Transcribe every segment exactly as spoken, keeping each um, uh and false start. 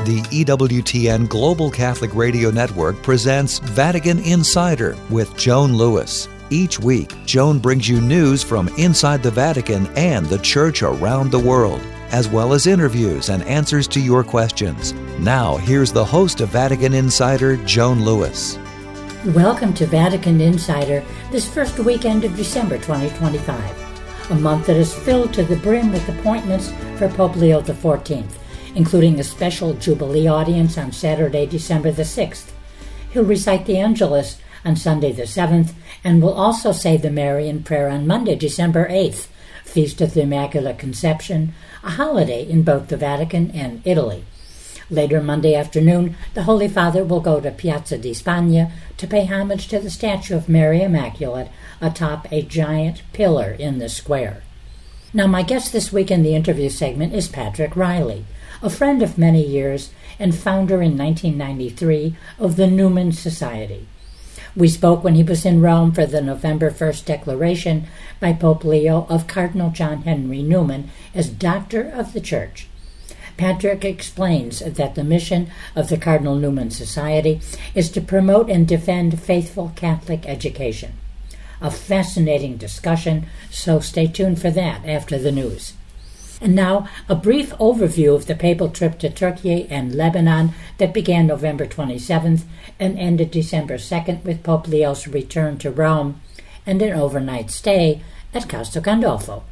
the E W T N Global Catholic Radio Network presents Vatican Insider with Joan Lewis. Each week, Joan brings you news from inside the Vatican and the Church around the world, as well as interviews and answers to your questions. Now, here's the host of Vatican Insider, Joan Lewis. Welcome to Vatican Insider this first weekend of December twenty twenty-five, a month that is filled to the brim with appointments for Pope Leo the fourteenth, including a special Jubilee audience on Saturday, December the sixth. He'll recite the Angelus on Sunday the seventh, and will also say the Marian prayer on Monday, December eighth, Feast of the Immaculate Conception, a holiday in both the Vatican and Italy. Later Monday afternoon, the Holy Father will go to Piazza di Spagna to pay homage to the statue of Mary Immaculate atop a giant pillar in the square. Now, my guest this week in the interview segment is Patrick Riley, a friend of many years and founder in nineteen ninety-three of the Newman Society. We spoke when he was in Rome for the November first declaration by Pope Leo of Cardinal John Henry Newman as Doctor of the Church. Patrick explains that the mission of the Cardinal Newman Society is to promote and defend faithful Catholic education. A fascinating discussion, so stay tuned for that after the news. And now, a brief overview of the papal trip to Turkey and Lebanon that began November twenty-seventh and ended December second with Pope Leo's return to Rome and an overnight stay at Castel Gandolfo.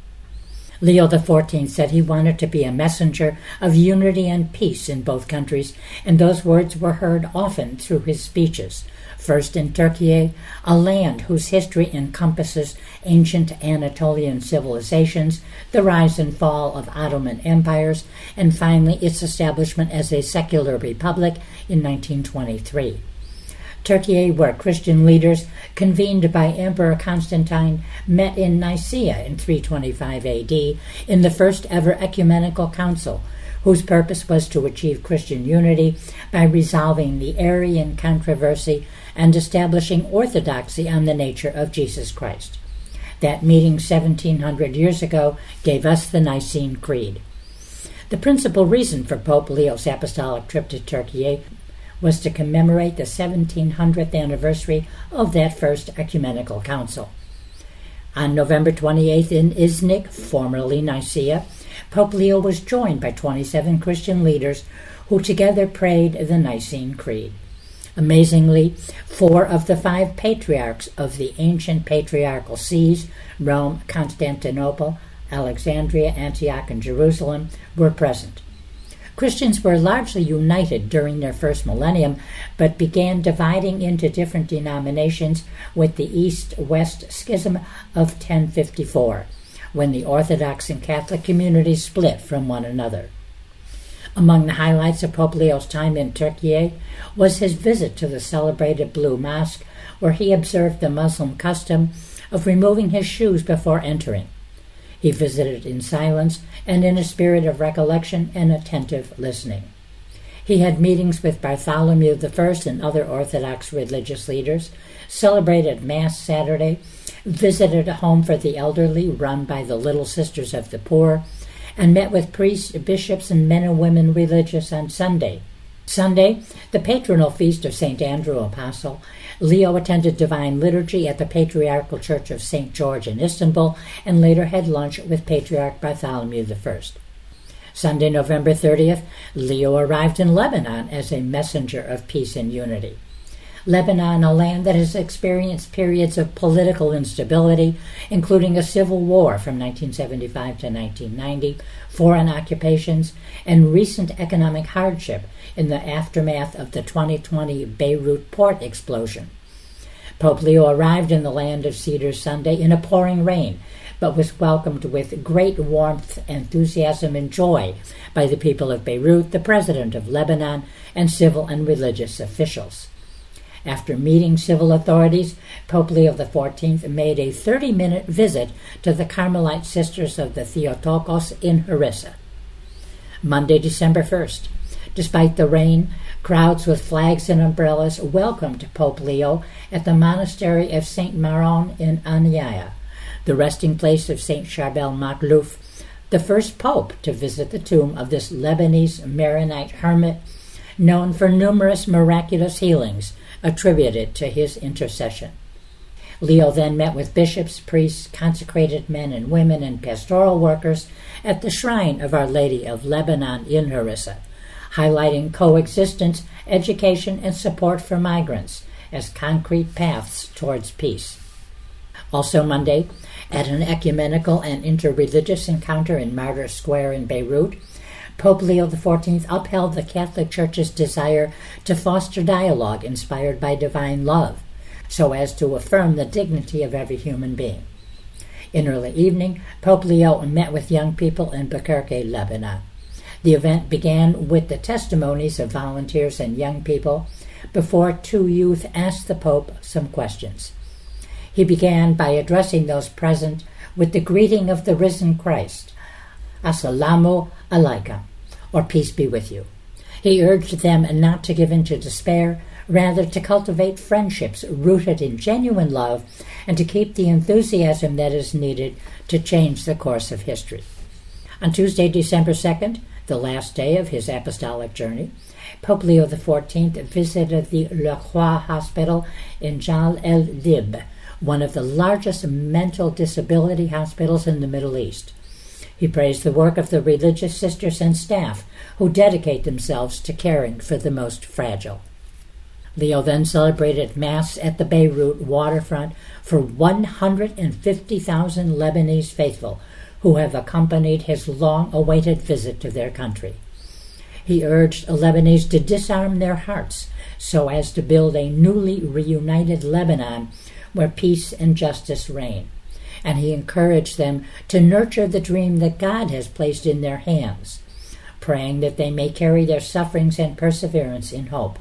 Leo the fourteenth said he wanted to be a messenger of unity and peace in both countries, and those words were heard often through his speeches. First in Turkey, a land whose history encompasses ancient Anatolian civilizations, the rise and fall of Ottoman empires, and finally its establishment as a secular republic in nineteen twenty-three. Turkey, where Christian leaders, convened by Emperor Constantine, met in Nicaea in three twenty-five A D in the first ever ecumenical council, whose purpose was to achieve Christian unity by resolving the Arian controversy and establishing orthodoxy on the nature of Jesus Christ. That meeting seventeen hundred years ago gave us the Nicene Creed. The principal reason for Pope Leo's apostolic trip to Turkey was to commemorate the seventeen hundredth anniversary of that first ecumenical council. On November twenty-eighth in Iznik, formerly Nicaea, Pope Leo was joined by twenty-seven Christian leaders who together prayed the Nicene Creed. Amazingly, four of the five patriarchs of the ancient patriarchal sees, Rome, Constantinople, Alexandria, Antioch, and Jerusalem, were present. Christians were largely united during their first millennium, but began dividing into different denominations with the East-West Schism of ten fifty-four, when the Orthodox and Catholic communities split from one another. Among the highlights of Pope Leo's time in Turkey was his visit to the celebrated Blue Mosque, where he observed the Muslim custom of removing his shoes before entering. He visited in silence and in a spirit of recollection and attentive listening. He had meetings with Bartholomew the First and other Orthodox religious leaders, celebrated Mass Saturday, visited a home for the elderly run by the Little Sisters of the Poor, and met with priests, bishops, and men and women religious on Sunday. Sunday, the patronal feast of Saint Andrew Apostle, Leo attended Divine Liturgy at the Patriarchal Church of Saint George in Istanbul and later had lunch with Patriarch Bartholomew the First. Sunday, November thirtieth, Leo arrived in Lebanon as a messenger of peace and unity. Lebanon, a land that has experienced periods of political instability, including a civil war from nineteen seventy-five to nineteen ninety, foreign occupations, and recent economic hardship in the aftermath of the twenty twenty Beirut port explosion. Pope Leo arrived in the land of Cedars Sunday in a pouring rain, but was welcomed with great warmth, enthusiasm, and joy by the people of Beirut, the president of Lebanon, and civil and religious officials. After meeting civil authorities, Pope Leo the fourteenth made a thirty-minute visit to the Carmelite Sisters of the Theotokos in Harissa. Monday, December first. Despite the rain, crowds with flags and umbrellas welcomed Pope Leo at the monastery of Saint Maron in Aniaya, the resting place of Saint Charbel Makhlouf, the first pope to visit the tomb of this Lebanese Maronite hermit known for numerous miraculous healings attributed to his intercession. Leo then met with bishops, priests, consecrated men and women, and pastoral workers at the shrine of Our Lady of Lebanon in Harissa, highlighting coexistence, education, and support for migrants as concrete paths towards peace. Also Monday, at an ecumenical and interreligious encounter in Martyr Square in Beirut, Pope Leo the fourteenth upheld the Catholic Church's desire to foster dialogue inspired by divine love, so as to affirm the dignity of every human being. In early evening, Pope Leo met with young people in Bukerque, Lebanon. The event began with the testimonies of volunteers and young people before two youth asked the Pope some questions. He began by addressing those present with the greeting of the risen Christ, Assalamu alaikum, or peace be with you. He urged them not to give in to despair, rather to cultivate friendships rooted in genuine love and to keep the enthusiasm that is needed to change the course of history. On Tuesday, December second, the last day of his apostolic journey, Pope Leo the fourteenth visited the Le Croix Hospital in Jal el-Dib, one of the largest mental disability hospitals in the Middle East. He praised the work of the religious sisters and staff who dedicate themselves to caring for the most fragile. Leo then celebrated Mass at the Beirut waterfront for one hundred fifty thousand Lebanese faithful who have accompanied his long-awaited visit to their country. He urged Lebanese to disarm their hearts so as to build a newly reunited Lebanon where peace and justice reign, and he encouraged them to nurture the dream that God has placed in their hands, praying that they may carry their sufferings and perseverance in hope.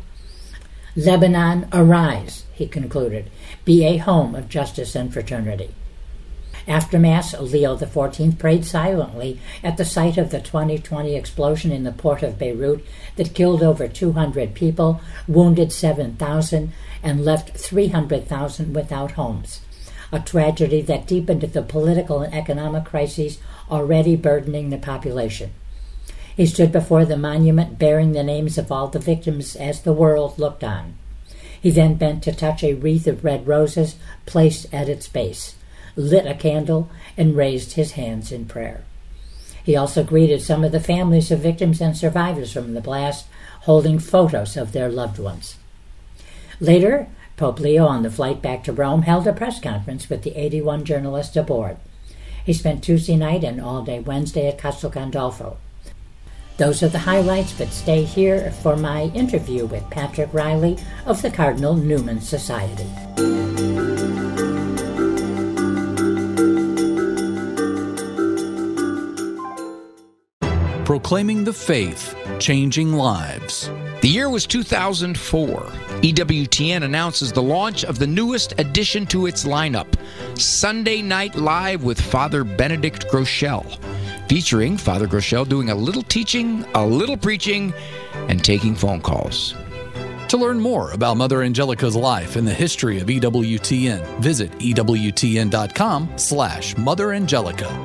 Lebanon, arise, he concluded, be a home of justice and fraternity. After Mass, Leo the fourteenth prayed silently at the site of the twenty twenty explosion in the port of Beirut that killed over two hundred people, wounded seven thousand, and left three hundred thousand without homes, a tragedy that deepened the political and economic crises already burdening the population. He stood before the monument bearing the names of all the victims as the world looked on. He then bent to touch a wreath of red roses placed at its base, lit a candle, and raised his hands in prayer. He also greeted some of the families of victims and survivors from the blast, holding photos of their loved ones. Later, Pope Leo, on the flight back to Rome, held a press conference with the eighty-one journalists aboard. He spent Tuesday night and all day Wednesday at Castel Gandolfo. Those are the highlights, but stay here for my interview with Patrick Riley of the Cardinal Newman Society. Proclaiming the faith, changing lives. The year was two thousand four. E W T N announces the launch of the newest addition to its lineup, Sunday Night Live with Father Benedict Groeschel, featuring Father Groeschel doing a little teaching, a little preaching, and taking phone calls. To learn more about Mother Angelica's life and the history of E W T N, visit ewtn.com slash Mother Angelica.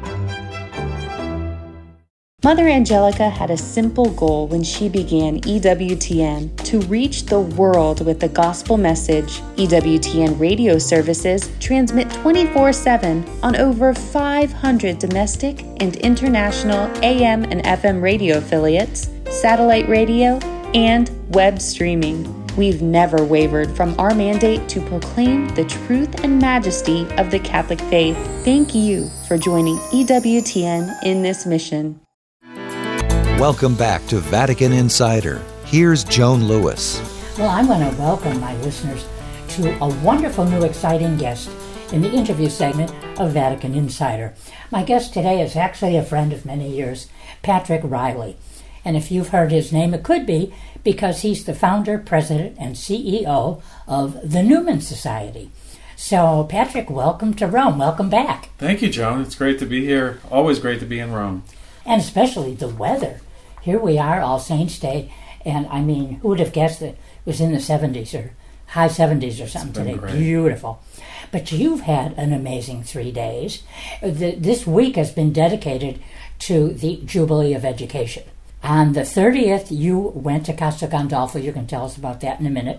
Mother Angelica had a simple goal when she began E W T N: to reach the world with the gospel message. E W T N radio services transmit twenty-four seven on over five hundred domestic and international A M and F M radio affiliates, satellite radio, and web streaming. We've never wavered from our mandate to proclaim the truth and majesty of the Catholic faith. Thank you for joining E W T N in this mission. Welcome back to Vatican Insider. Here's Joan Lewis. Well, I want to welcome my listeners to a wonderful new exciting guest in the interview segment of Vatican Insider. My guest today is actually a friend of many years, Patrick Riley. And if you've heard his name, it could be because he's the founder, president, and C E O of the Newman Society. So, Patrick, welcome to Rome. Welcome back. Thank you, Joan. It's great to be here. Always great to be in Rome. And especially the weather. Here we are, All Saints Day, and I mean, who would have guessed that it was in the seventies or high seventies or something today? Great. Beautiful. But you've had an amazing three days. The, this week has been dedicated to the Jubilee of Education. On the thirtieth, you went to Castel Gandolfo. You can tell us about that in a minute.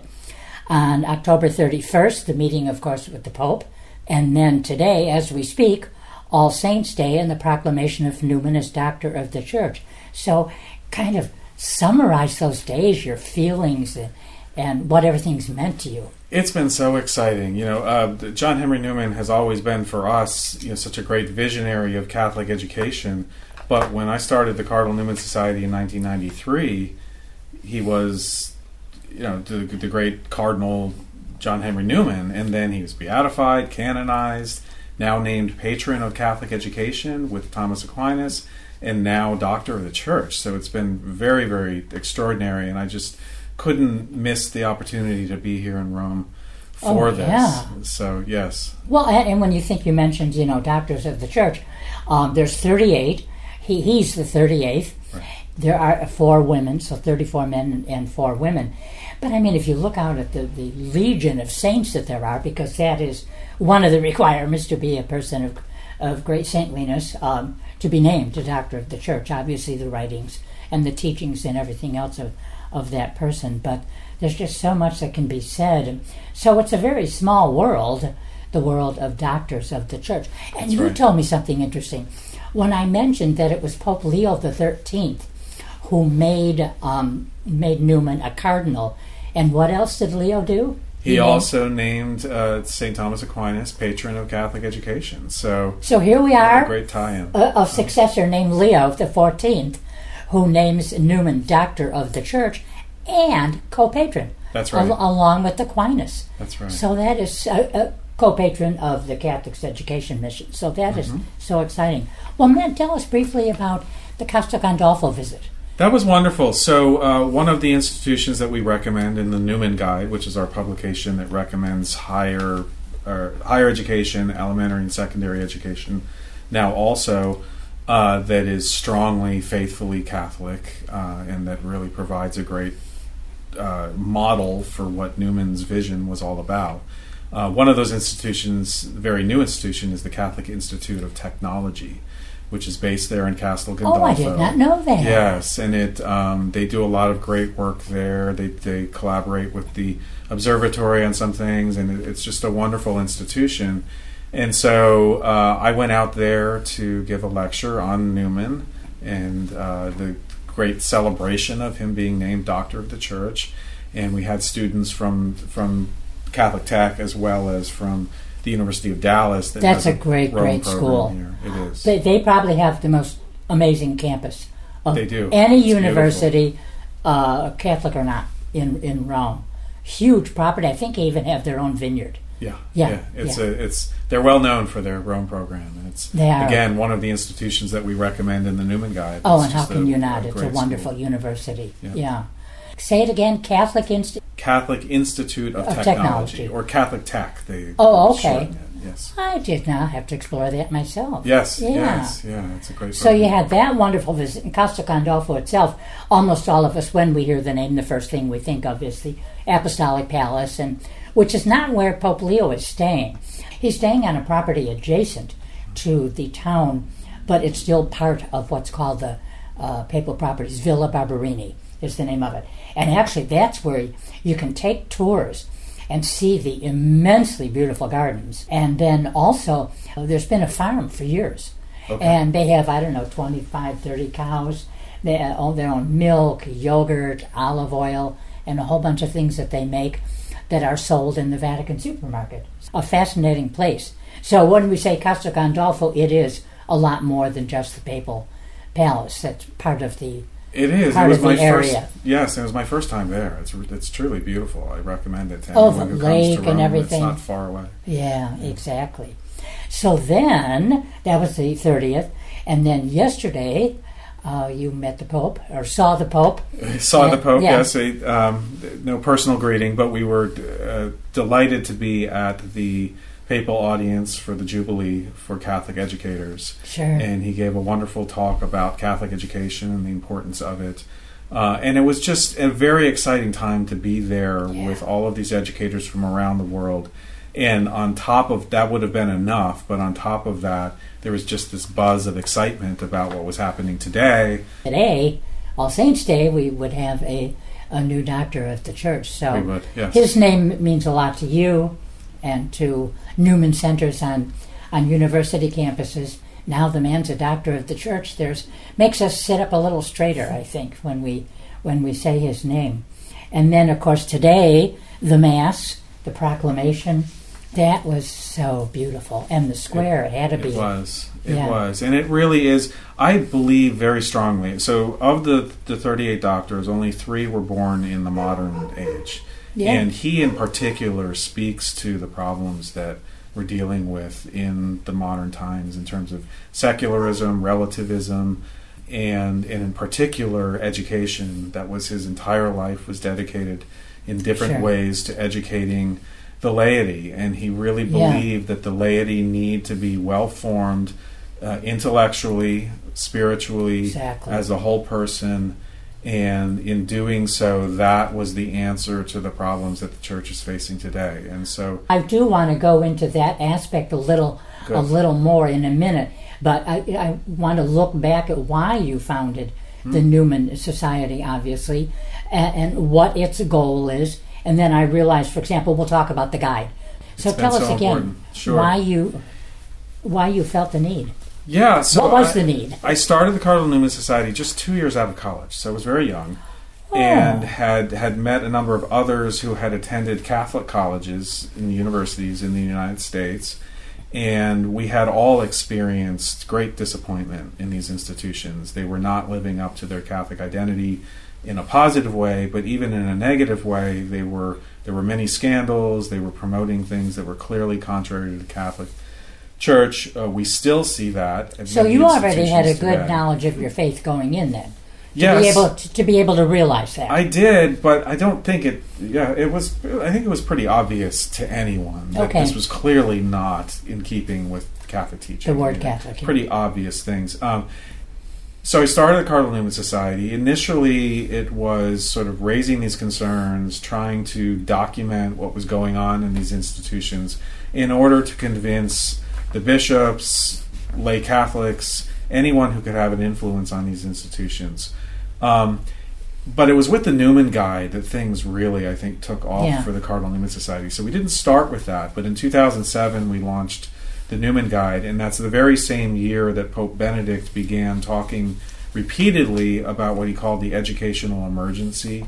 On October thirty-first, the meeting, of course, with the Pope. And then today, as we speak, All Saints' Day and the proclamation of Newman as Doctor of the Church. So kind of summarize those days, your feelings, and, and what everything's meant to you. It's been so exciting. You know, uh, John Henry Newman has always been for us, you know, such a great visionary of Catholic education. But when I started the Cardinal Newman Society in nineteen ninety-three, he was, you know, the, the great Cardinal John Henry Newman, and then he was beatified, canonized, now named Patron of Catholic Education with Thomas Aquinas, and now Doctor of the Church. So it's been very, very extraordinary, and I just couldn't miss the opportunity to be here in Rome for oh, this. Yeah. So, yes. Well, and, and when you think, you mentioned, you know, Doctors of the Church, um, there's thirty-eight. He, he's the thirty-eighth. Right. There are four women, so thirty-four men and four women. But, I mean, if you look out at the, the legion of saints that there are, because that is one of the requirements to be a person of, of great saintliness, um, to be named a Doctor of the Church, obviously the writings and the teachings and everything else of, of that person. But there's just so much that can be said. So it's a very small world, the world of doctors of the Church. And That's you right. told me something interesting. When I mentioned that it was Pope Leo the thirteenth who made um, made Newman a cardinal, and what else did Leo do? He, He also named uh, Saint Thomas Aquinas Patron of Catholic Education. So, So here we what are, a great tie-in. a, a successor named Leo the fourteenth, who names Newman Doctor of the Church and co-patron. That's right. al- along with Aquinas. That's right. So that is a, a co-patron of the Catholic Education Mission. So that Mm-hmm. is so exciting. Well, Matt, tell us briefly about the Castel Gandolfo visit. That was wonderful. So uh, one of the institutions that we recommend in the Newman Guide, which is our publication that recommends higher uh, higher education, elementary and secondary education, now also uh, that is strongly, faithfully Catholic, uh, and that really provides a great uh, model for what Newman's vision was all about. Uh, one of those institutions, a very new institution, is the Catholic Institute of Technology, which is based there in Castel Gandolfo. Oh, I did not know that. Yes, and it um, they do a lot of great work there. They they collaborate with the observatory on some things, and it, it's just a wonderful institution. And so uh, I went out there to give a lecture on Newman and uh, the great celebration of him being named Doctor of the Church. And we had students from from Catholic Tech as well as from the University of Dallas. That That's has a great, Rome great program school. Here. It is. They, they probably have the most amazing campus of They do. any It's university, uh, Catholic or not, in, in Rome. Huge property. I think they even have their own vineyard. Yeah, Yeah, It's yeah. a it's they're well known for their Rome program, and it's They are. again one of the institutions that we recommend in the Newman Guide. Oh, It's and how just can a- you not? a It's a great wonderful school. university. Yeah. Yeah. Say it again, Catholic Institute. Catholic Institute of, Of Technology, Technology. or Catholic Tech. They Oh, okay. shorten it, Yes. I did not have to explore that myself. Yes. Yeah. Yes. Yeah. It's a great. So you program. had that wonderful visit in Castel Gandolfo itself. Almost all of us, when we hear the name, the first thing we think of is the Apostolic Palace, and which is not where Pope Leo is staying. He's staying on a property adjacent to the town, but it's still part of what's called the uh, papal properties. Villa Barberini is the name of it. And actually, that's where you can take tours and see the immensely beautiful gardens. And then also, uh, there's been a farm for years. Okay. And they have, I don't know, twenty-five, thirty cows. They uh, own their own milk, yogurt, olive oil, and a whole bunch of things that they make that are sold in the Vatican supermarket. A fascinating place. So when we say Castel Gandolfo, it is a lot more than just the papal palace. That's part of the It is. part it was of the my first. area. Yes, it was my first time there. It's it's truly beautiful. I recommend it to Oh, anyone the who lake comes to and Rome. everything. It's not far away. Yeah, exactly. So then, that was the thirtieth, and then yesterday, uh, you met the Pope, or saw the Pope. I saw Yeah, the Pope. yeah. Yes, a, um, no personal greeting, but we were uh, delighted to be at the papal audience for the Jubilee for Catholic educators. Sure. And he gave a wonderful talk about Catholic education and the importance of it. Uh, and it was just a very exciting time to be there Yeah. with all of these educators from around the world. And on top of that would have been enough, but on top of that, there was just this buzz of excitement about what was happening today. Today, All Saints Day, we would have a, a new doctor of the church. So We would, yes. his name means a lot to you and to Newman Centers on, on university campuses. Now the man's a doctor of the church. There's makes us sit up a little straighter, I think, when we when we say his name. And then, of course, today, the Mass, the proclamation, that was so beautiful. And the square, it, it had to be. It was. It yeah. was. And it really is, I believe very strongly. So of the, the thirty-eight doctors, only three were born in the modern age. Yeah. And he in particular speaks to the problems that we're dealing with in the modern times in terms of secularism, relativism, and, and in particular education. That was his entire life was dedicated in different Sure. ways to educating the laity, and he really Yeah. believed that the laity need to be well-formed uh, intellectually, spiritually, Exactly. as a whole person, and in doing so, that was the answer to the problems that the church is facing today. And so I do want to go into that aspect a little Good. a little more in a minute, but I, I want to look back at why you founded the Newman Society, obviously, and, and what its goal is. And then I realized, for example, we'll talk about the guide. So It's tell been us so again important. Sure. why you why you felt the need. Yeah, so What was I, the need? I started the Cardinal Newman Society just two years out of college, so I was very young, Oh. and had had met a number of others who had attended Catholic colleges and universities in the United States, and we had all experienced great disappointment in these institutions. They were not living up to their Catholic identity in a positive way, but even in a negative way, they were there were many scandals. They were promoting things that were clearly contrary to the Catholic Church. Uh, we still see that. At So many you already had a institutions good today. knowledge of your faith going in then. To Yes. be able to, to be able to realize that. I did, but I don't think it. Yeah, it was. I think it was pretty obvious to anyone that Okay. this was clearly not in keeping with Catholic teaching. The word I mean, Catholic, yeah. Pretty obvious things. Um, so I started the Cardinal Newman Society. Initially, it was sort of raising these concerns, trying to document what was going on in these institutions in order to convince the bishops, lay Catholics, anyone who could have an influence on these institutions. Um, but it was with the Newman Guide that things really, I think, took off Yeah. for the Cardinal Newman Society. So we didn't start with that, but in two thousand seven we launched the Newman Guide, and that's the very same year that Pope Benedict began talking repeatedly about what he called the educational emergency,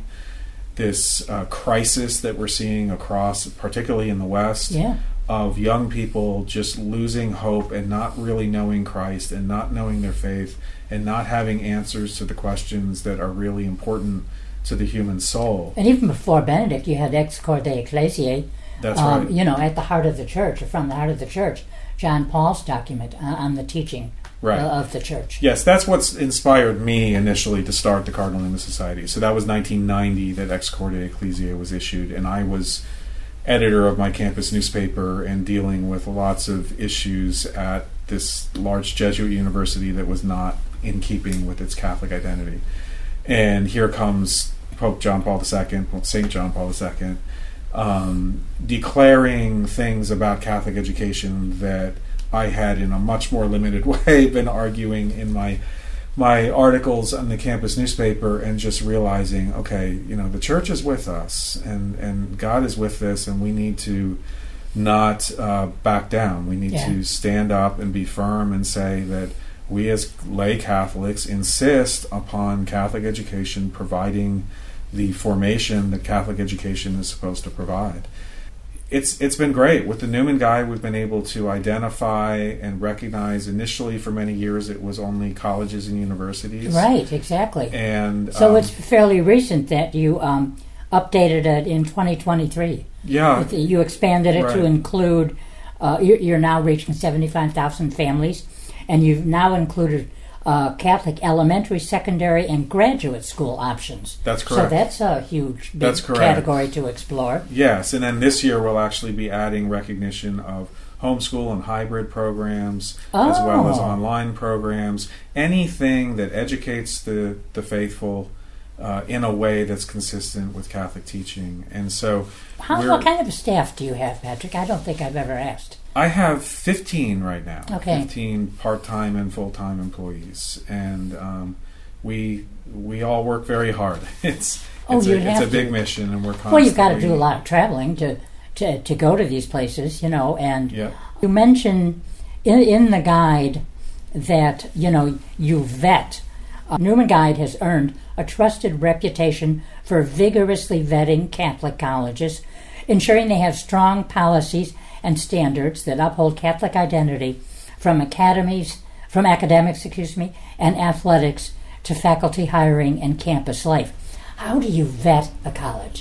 this uh, crisis that we're seeing across, particularly in the West, Yeah. of young people just losing hope and not really knowing Christ and not knowing their faith and not having answers to the questions that are really important to the human soul. And even before Benedict, you had Ex Corde Ecclesiae, That's um, right. you know, at the heart of the church, or from the heart of the church, John Paul's document on, on the teaching Right. uh, of the church. Yes, that's what's inspired me initially to start the Cardinal Newman Society. So that was nineteen ninety that Ex Corde Ecclesiae was issued, and I was editor of my campus newspaper and dealing with lots of issues at this large Jesuit university that was not in keeping with its Catholic identity. And here comes Pope John Paul the Second, Pope Saint John Paul the Second, um, declaring things about Catholic education that I had, in a much more limited way, been arguing in my my articles on the campus newspaper, and just realizing, okay, you know, the church is with us, and, and God is with this, and we need to not uh, back down. We need Yeah. to stand up and be firm and say that we as lay Catholics insist upon Catholic education providing the formation that Catholic education is supposed to provide. It's it's been great. With the Newman Guide, we've been able to identify and recognize. Initially, for many years, it was only colleges and universities. Right, exactly. And so um, it's fairly recent that you um, updated it in twenty twenty-three. yeah, It- You expanded it Right. to include, uh, you're, you're now reaching seventy-five thousand families, and you've now included uh, Catholic elementary, secondary, and graduate school options. That's correct. So that's a huge, big That's correct. category to explore. yes. And then this year, we'll actually be adding recognition of homeschool and hybrid programs, as well as Oh. online programs. Anything that educates the the faithful uh, in a way that's consistent with Catholic teaching. And so, How, we're- what kind of a staff do you have, Patrick? I don't think I've ever asked. I have fifteen right now. Okay. fifteen part-time and full-time employees. And um, we we all work very hard. It's Oh, it's, you'd a, it's have a big to. mission, and we're constantly... Well, you've got to do a lot of traveling to, to, to go to these places, you know, and Yeah. you mention in, in the guide that, you know, you vet. Uh, Newman Guide has earned a trusted reputation for vigorously vetting Catholic colleges, ensuring they have strong policies and standards that uphold Catholic identity from academies, from academics, excuse me, and athletics to faculty hiring and campus life. How do you vet a college?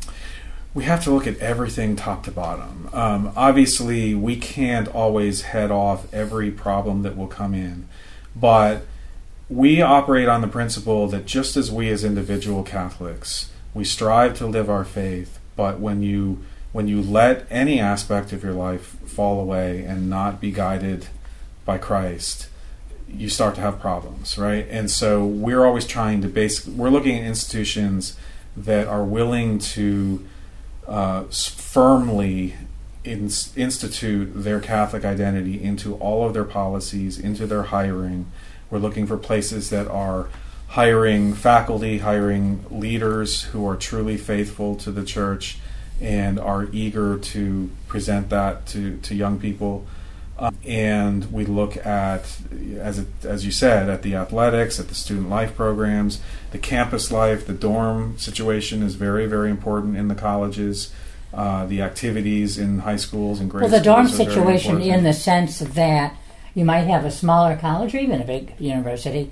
We have to look at everything top to bottom. Um, obviously, we can't always head off every problem that will come in, but we operate on the principle that just as we as individual Catholics, we strive to live our faith, but when you when you let any aspect of your life fall away and not be guided by Christ, you start to have problems, right? And so we're always trying to basically, we're looking at institutions that are willing to uh, firmly in, institute their Catholic identity into all of their policies, into their hiring. We're looking for places that are hiring faculty, hiring leaders who are truly faithful to the church and are eager to present that to, to young people. Um, and we look at, as it, as you said, at the athletics, at the student life programs, the campus life, the dorm situation is very, very important in the colleges. Uh, the activities in high schools and grade schools. Well, the schools dorm are very situation important. in the sense that you might have a smaller college or even a big university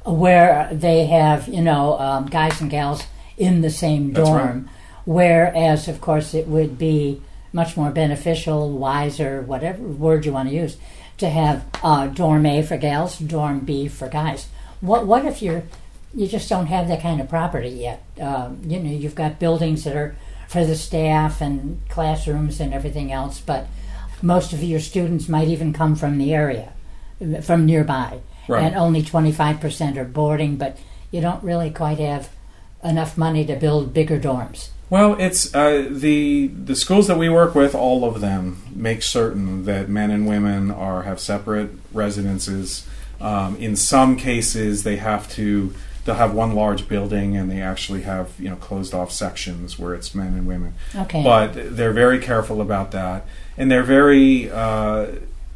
where they have, you know, um, guys and gals in the same That's dorm. right. Whereas, of course, it would be much more beneficial, wiser, whatever word you want to use, to have uh, dorm A for gals, dorm B for guys. What what if you're you just don't have that kind of property yet? Um, you know, you've got buildings that are for the staff and classrooms and everything else, but most of your students might even come from the area, from nearby, Right. and only twenty-five percent are boarding, but you don't really quite have enough money to build bigger dorms. Well, it's uh, the the schools that we work with. All of them make certain that men and women are have separate residences. Um, in some cases, they have to. They'll have one large building, and they actually have you know closed off sections where it's men and women. Okay. But they're very careful about that, and they're very. Uh,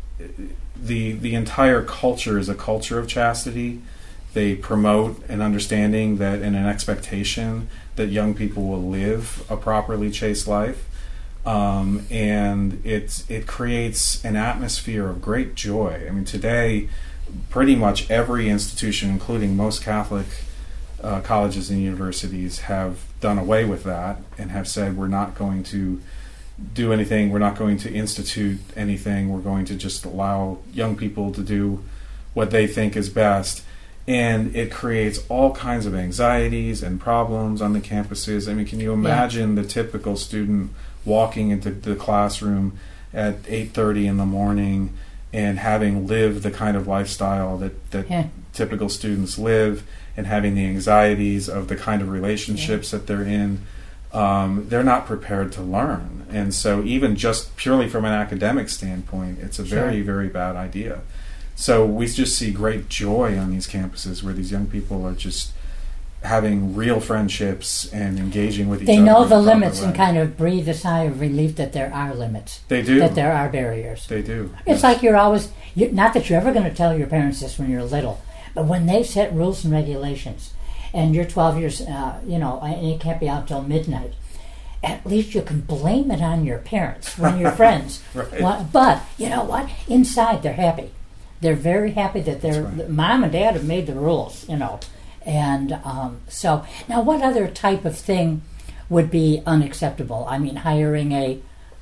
the the entire culture is a culture of chastity. They promote an understanding that and an expectation that young people will live a properly chaste life, um, and it's it creates an atmosphere of great joy. I mean, today, pretty much every institution, including most Catholic uh, colleges and universities, have done away with that and have said we're not going to do anything. We're not going to institute anything. We're going to just allow young people to do what they think is best. And it creates all kinds of anxieties and problems on the campuses. I mean, can you imagine yeah. the typical student walking into the classroom at eight thirty in the morning and having lived the kind of lifestyle that, that yeah. typical students live, and having the anxieties of the kind of relationships yeah. that they're in? Um, they're not prepared to learn. And so even just purely from an academic standpoint, it's a very, sure. very bad idea. So we just see great joy on these campuses where these young people are just having real friendships and engaging with each they other. They know the in a proper limits way. And kind of breathe a sigh of relief that there are limits. They do. That there are barriers. They do. It's yes. like you're always, you, not that you're ever going to tell your parents this when you're little, but when they set rules and regulations and you're twelve years, uh, you know, and you can't be out till midnight, at least you can blame it on your parents when you're friends. Right. Well, but, you know what? Inside, they're happy. They're very happy that their right. mom and dad have made the rules, you know. And um, so, now what other type of thing would be unacceptable? I mean, hiring a,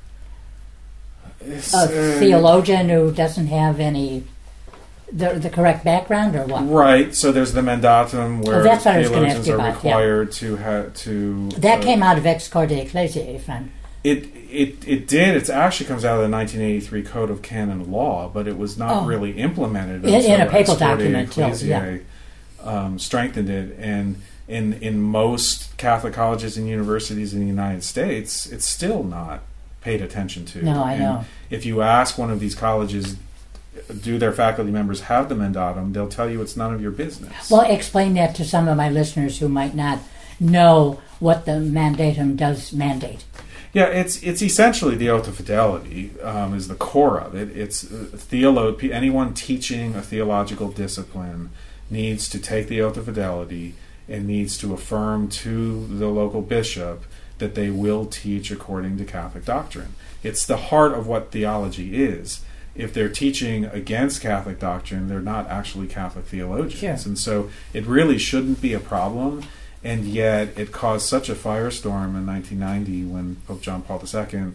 a uh, theologian who doesn't have any, the, the correct background or what? Right. So there's the mandatum where oh, that's what I was gonna ask theologians you are about, required yeah. to have to. That uh, came out of Ex Corde Ecclesiae, friend. It it it did. It actually comes out of the nineteen eighty-three Code of Canon Law, but it was not oh. really implemented in, until in a papal Ex Corde document. Ecclesiae Yeah. um, strengthened it. And in in most Catholic colleges and universities in the United States, it's still not paid attention to. No, I and know. if you ask one of these colleges do their faculty members have the mandatum, they'll tell you it's none of your business. Well, explain that to some of my listeners who might not know what the mandatum does mandate. Yeah, it's it's essentially the oath of fidelity um, is the core of it. It's uh, theolo- anyone teaching a theological discipline needs to take the oath of fidelity and needs to affirm to the local bishop that they will teach according to Catholic doctrine. It's the heart of what theology is. If they're teaching against Catholic doctrine, they're not actually Catholic theologians. Sure. And so it really shouldn't be a problem. And yet it caused such a firestorm in nineteen ninety when Pope John Paul the Second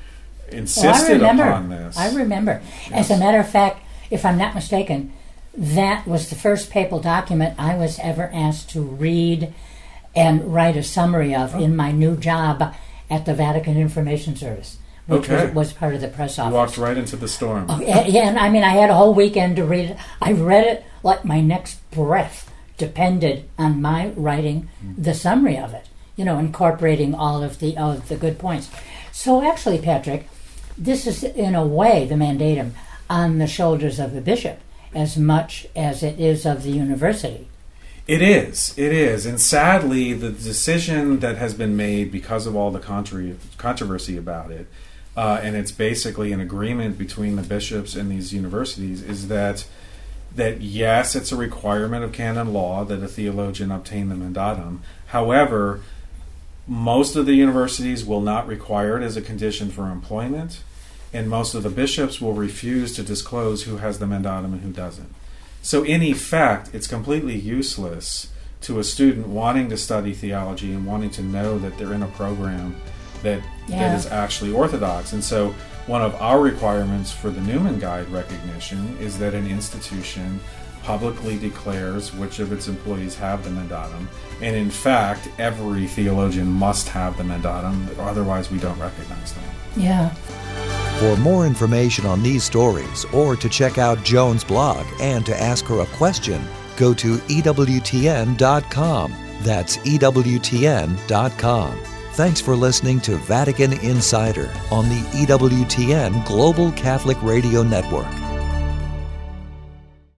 insisted well, I remember, upon this. I remember. Yes. As a matter of fact, if I'm not mistaken, that was the first papal document I was ever asked to read and write a summary of oh. in my new job at the Vatican Information Service, which okay. was, was part of the press office. You walked right into the storm. Oh, yeah, yeah, and I mean, I had a whole weekend to read it. I read it like my next breath depended on my writing the summary of it, you know, incorporating all of the of the good points. So actually, Patrick, this is in a way the mandatum on the shoulders of the bishop as much as it is of the university. It is, it is. And sadly, the decision that has been made because of all the contro- controversy about it, uh, and it's basically an agreement between the bishops and these universities, is that that yes, it's a requirement of canon law that a theologian obtain the mandatum. However, most of the universities will not require it as a condition for employment, and most of the bishops will refuse to disclose who has the mandatum and who doesn't. So in effect, it's completely useless to a student wanting to study theology and wanting to know that they're in a program that, yeah. that is actually orthodox. And so one of our requirements for the Newman Guide recognition is that an institution publicly declares which of its employees have the mandatum. And in fact, every theologian must have the mandatum, otherwise we don't recognize them. Yeah. For more information on these stories, or to check out Joan's blog and to ask her a question, go to E W T N dot com. That's E W T N dot com. Thanks for listening to Vatican Insider on the E W T N Global Catholic Radio Network.